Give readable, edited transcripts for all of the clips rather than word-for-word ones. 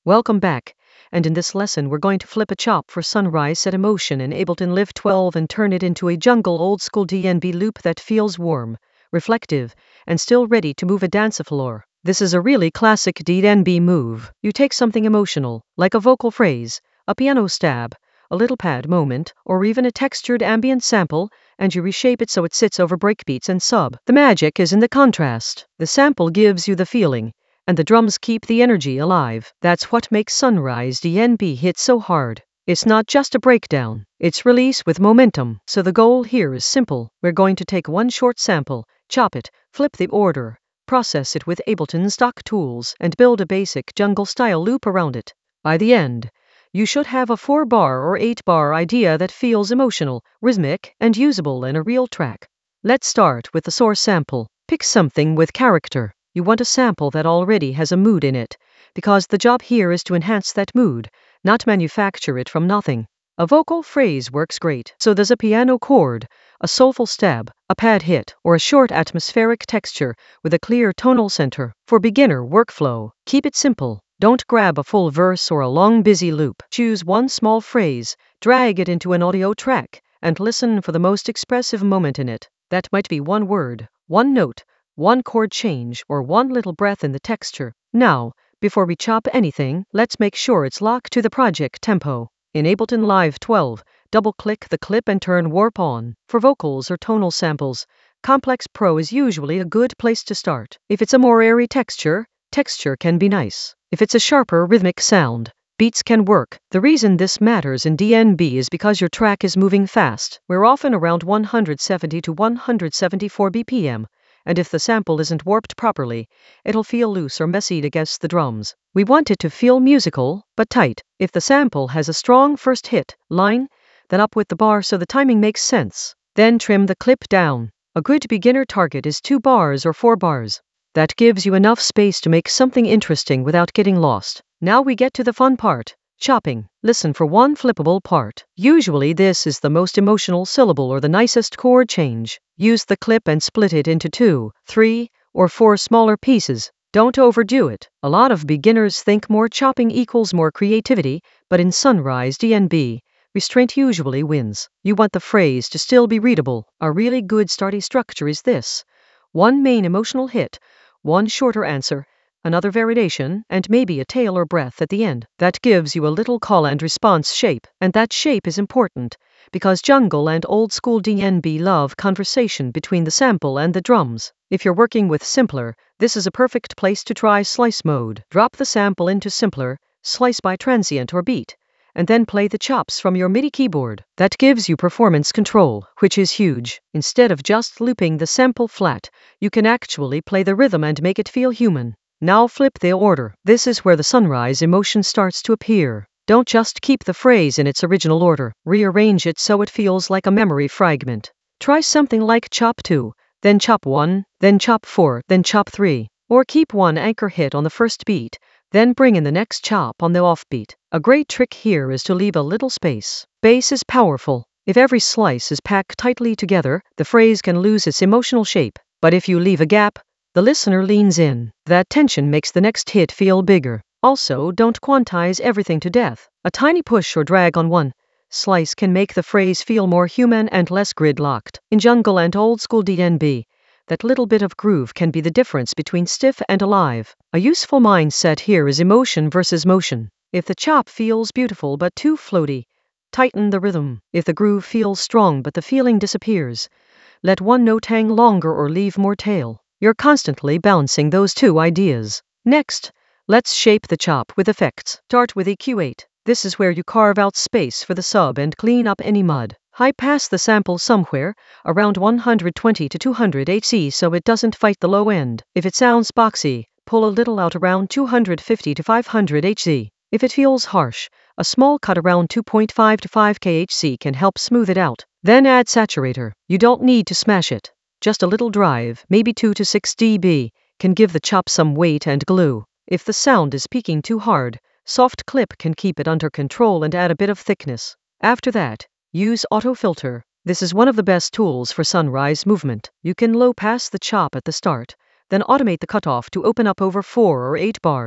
Welcome back, and in this lesson we're going to flip a chop for Sunrise Set Emotion in Ableton Live 12 and turn it into a jungle old school DnB loop that feels warm, reflective, and still ready to move a dance floor. This is a really classic DnB move. You take something emotional, like a vocal phrase, a piano stab, a little pad moment, or even a textured ambient sample, and you reshape it so it sits over breakbeats and sub. The magic is in the contrast. The sample gives you the feeling, and the drums keep the energy alive. That's what makes Sunrise DnB hit so hard. It's not just a breakdown, it's release with momentum. So the goal here is simple. We're going to take one short sample, chop it, flip the order, process it with Ableton stock tools, and build a basic jungle-style loop around it. By the end, you should have a 4-bar or 8-bar idea that feels emotional, rhythmic, and usable in a real track. Let's start with the source sample. Pick something with character. You want a sample that already has a mood in it, because the job here is to enhance that mood, not manufacture it from nothing. A vocal phrase works great, so does a piano chord, a soulful stab, a pad hit, or a short atmospheric texture with a clear tonal center. For beginner workflow, keep it simple. Don't grab a full verse or a long busy loop. Choose one small phrase, drag it into an audio track, and listen for the most expressive moment in it. That might be one word, one note, one chord change, or one little breath in the texture. Now, before we chop anything, let's make sure it's locked to the project tempo. In Ableton Live 12, double-click the clip and turn Warp on. For vocals or tonal samples, Complex Pro is usually a good place to start. If it's a more airy texture can be nice. If it's a sharper rhythmic sound, beats can work. The reason this matters in DnB is because your track is moving fast. We're often around 170 to 174 BPM. And if the sample isn't warped properly, it'll feel loose or messy against the drums. We want it to feel musical, but tight. If the sample has a strong first hit, line, then up with the bar so the timing makes sense. Then trim the clip down. A good beginner target is 2 bars or 4 bars. That gives you enough space to make something interesting without getting lost. Now we get to the fun part. Chopping. Listen for one flippable part. Usually this is the most emotional syllable or the nicest chord change. Use the clip and split it into 2, 3, or 4 smaller pieces. Don't overdo it. A lot of beginners think more chopping equals more creativity, but in Sunrise DnB, restraint usually wins. You want the phrase to still be readable. A really good starting structure is this: one main emotional hit, one shorter answer, another variation, and maybe a tail or breath at the end. That gives you a little call and response shape, and that shape is important, because jungle and old school DnB love conversation between the sample and the drums. If you're working with simpler, this is a perfect place to try slice mode. Drop the sample into simpler, slice by transient or beat, and then play the chops from your MIDI keyboard. That gives you performance control, which is huge. Instead of just looping the sample flat, you can actually play the rhythm and make it feel human. Now flip the order. This is where the Sunrise emotion starts to appear. Don't just keep the phrase in its original order. Rearrange it so it feels like a memory fragment. Try something like chop 2, then chop 1, then chop 4, then chop 3. Or keep one anchor hit on the first beat, then bring in the next chop on the offbeat. A great trick here is to leave a little space. Bass is powerful. If every slice is packed tightly together, the phrase can lose its emotional shape. But if you leave a gap, the listener leans in. That tension makes the next hit feel bigger. Also, don't quantize everything to death. A tiny push or drag on one slice can make the phrase feel more human and less gridlocked. In jungle and old school DnB, that little bit of groove can be the difference between stiff and alive. A useful mindset here is emotion versus motion. If the chop feels beautiful but too floaty, tighten the rhythm. If the groove feels strong but the feeling disappears, let one note hang longer or leave more tail. You're constantly balancing those two ideas. Next, let's shape the chop with effects. Start with EQ8. This is where you carve out space for the sub and clean up any mud. High pass the sample somewhere around 120 to 200 Hz so it doesn't fight the low end. If it sounds boxy, pull a little out around 250 to 500 Hz. If it feels harsh, a small cut around 2.5 to 5 kHz can help smooth it out. Then add saturator. You don't need to smash it. Just a little drive, maybe 2 to 6 dB, can give the chop some weight and glue. If the sound is peaking too hard, soft clip can keep it under control and add a bit of thickness. After that, use auto filter. This is one of the best tools for Sunrise movement. You can low pass the chop at the start, then automate the cutoff to open up over 4 or 8 bars.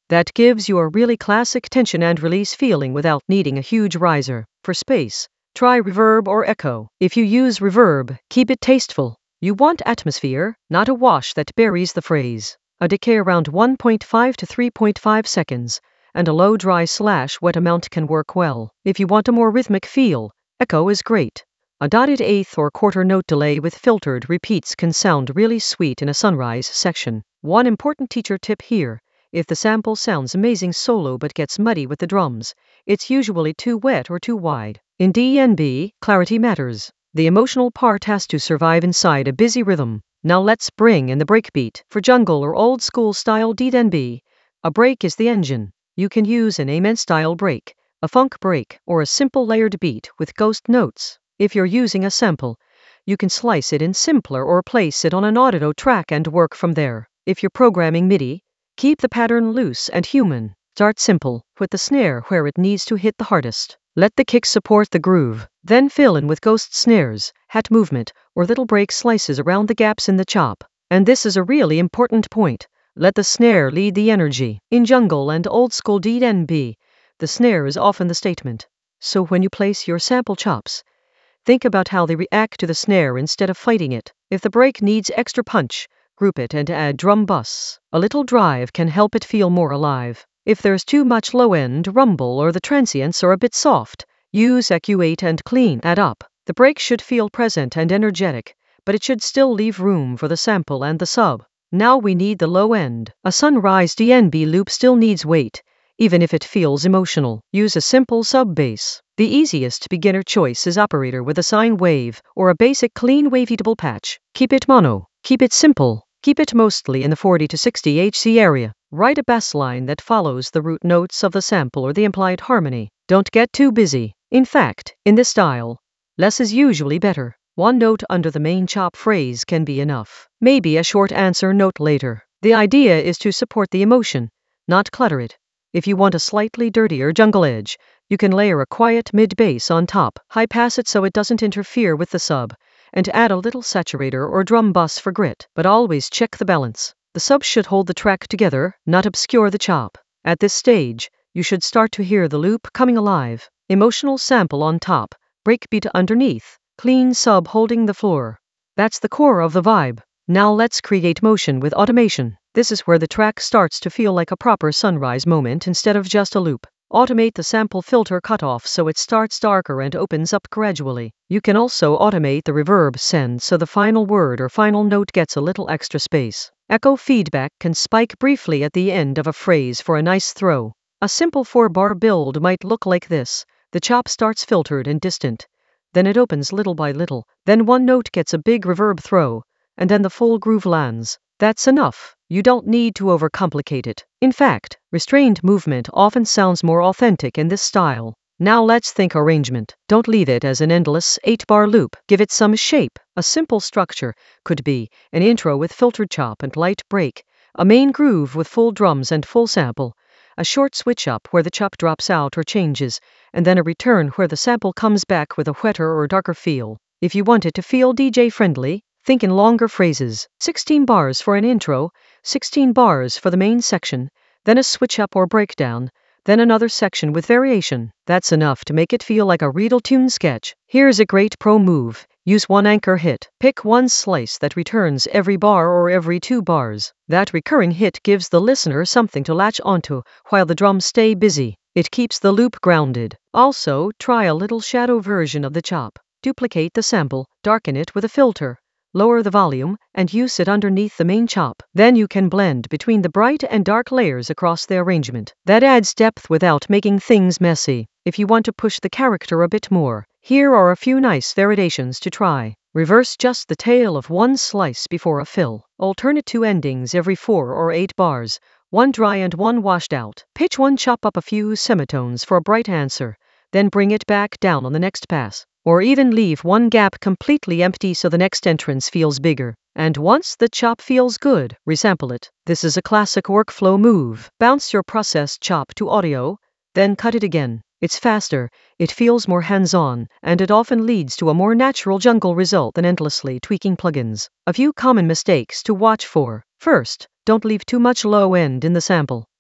That gives you a really classic tension and release feeling without needing a huge riser. For space, try reverb or echo. If you use reverb, keep it tasteful. You want atmosphere, not a wash that buries the phrase. A decay around 1.5 to 3.5 seconds, and a low dry/wet amount can work well. If you want a more rhythmic feel, echo is great. A dotted eighth or quarter note delay with filtered repeats can sound really sweet in a sunrise section. One important teacher tip here: if the sample sounds amazing solo but gets muddy with the drums, it's usually too wet or too wide. In DnB, clarity matters. The emotional part has to survive inside a busy rhythm. Now let's bring in the breakbeat. For jungle or old school style DnB, a break is the engine. You can use an amen style break, a funk break, or a simple layered beat with ghost notes. If you're using a sample, you can slice it in simpler or place it on an audio track and work from there. If you're programming MIDI, keep the pattern loose and human. Start simple, put the snare where it needs to hit the hardest. Let the kick support the groove. Then fill in with ghost snares, hat movement, or little break slices around the gaps in the chop. And this is a really important point. Let the snare lead the energy. In jungle and old school DnB, the snare is often the statement. So when you place your sample chops, think about how they react to the snare instead of fighting it. If the break needs extra punch, group it and add drum busts. A little drive can help it feel more alive. If there's too much low-end rumble or the transients are a bit soft, use EQ8 and clean that up. The break should feel present and energetic, but it should still leave room for the sample and the sub. Now we need the low end. A sunrise DnB loop still needs weight, even if it feels emotional. Use a simple sub-bass. The easiest beginner choice is operator with a sine wave or a basic clean wavy double patch. Keep it mono. Keep it simple. Keep it mostly in the 40 to 60 Hz area. Write a bass line that follows the root notes of the sample or the implied harmony. Don't get too busy. In fact, in this style, less is usually better. One note under the main chop phrase can be enough. Maybe a short answer note later. The idea is to support the emotion, not clutter it. If you want a slightly dirtier jungle edge, you can layer a quiet mid-bass on top, high pass it so it doesn't interfere with the sub, and add a little saturator or drum bus for grit. But always check the balance. The sub should hold the track together, not obscure the chop. At this stage, you should start to hear the loop coming alive. Emotional sample on top, breakbeat underneath, clean sub holding the floor. That's the core of the vibe. Now let's create motion with automation. This is where the track starts to feel like a proper sunrise moment instead of just a loop. Automate the sample filter cutoff so it starts darker and opens up gradually. You can also automate the reverb send so the final word or final note gets a little extra space. Echo feedback can spike briefly at the end of a phrase for a nice throw. A simple 4-bar build might look like this. The chop starts filtered and distant. Then it opens little by little. Then one note gets a big reverb throw, and then the full groove lands. That's enough. You don't need to overcomplicate it. In fact, restrained movement often sounds more authentic in this style. Now let's think arrangement. Don't leave it as an endless 8-bar loop. Give it some shape. A simple structure could be an intro with filtered chop and light break, a main groove with full drums and full sample, a short switch up where the chop drops out or changes, and then a return where the sample comes back with a wetter or darker feel. If you want it to feel DJ friendly, think in longer phrases. 16 bars for an intro, 16 bars for the main section, then a switch up or breakdown, then another section with variation. That's enough to make it feel like a real tune sketch. Here's a great pro move. Use one anchor hit. Pick one slice that returns every bar or every 2 bars. That recurring hit gives the listener something to latch onto while the drums stay busy. It keeps the loop grounded. Also, try a little shadow version of the chop. Duplicate the sample, darken it with a filter, lower the volume, and use it underneath the main chop. Then you can blend between the bright and dark layers across the arrangement. That adds depth without making things messy. If you want to push the character a bit more, here are a few nice variations to try. Reverse just the tail of one slice before a fill. Alternate 2 endings every 4 or 8 bars, one dry and one washed out. Pitch one chop up a few semitones for a bright answer, then bring it back down on the next pass. Or even leave one gap completely empty so the next entrance feels bigger. And once the chop feels good, resample it. This is a classic workflow move. Bounce your processed chop to audio, then cut it again. It's faster, it feels more hands-on, and it often leads to a more natural jungle result than endlessly tweaking plugins. A few common mistakes to watch for. First, don't leave too much low end in the sample.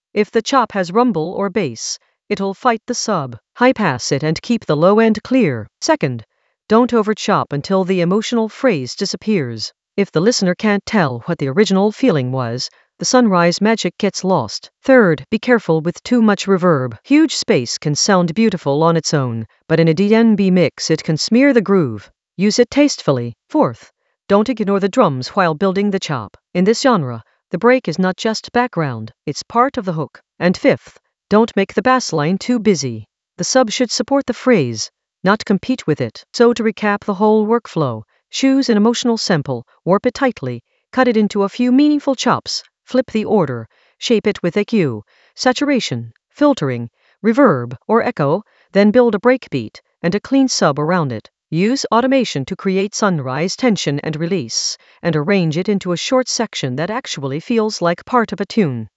If the chop has rumble or bass, it'll fight the sub. High pass it and keep the low end clear. Second, don't overchop until the emotional phrase disappears. If the listener can't tell what the original feeling was, the sunrise magic gets lost. Third, be careful with too much reverb. Huge space can sound beautiful on its own, but in a DnB mix it can smear the groove. Use it tastefully. Fourth, don't ignore the drums while building the chop. In this genre, the break is not just background, it's part of the hook. And fifth, don't make the bass line too busy. The sub should support the phrase, not compete with it. So to recap the whole workflow, choose an emotional sample, warp it tightly, cut it into a few meaningful chops, flip the order, shape it with EQ, saturation, filtering, reverb, or echo, then build a breakbeat and a clean sub around it. Use automation to create sunrise tension and release, and arrange it into a short section that actually feels like part of a tune.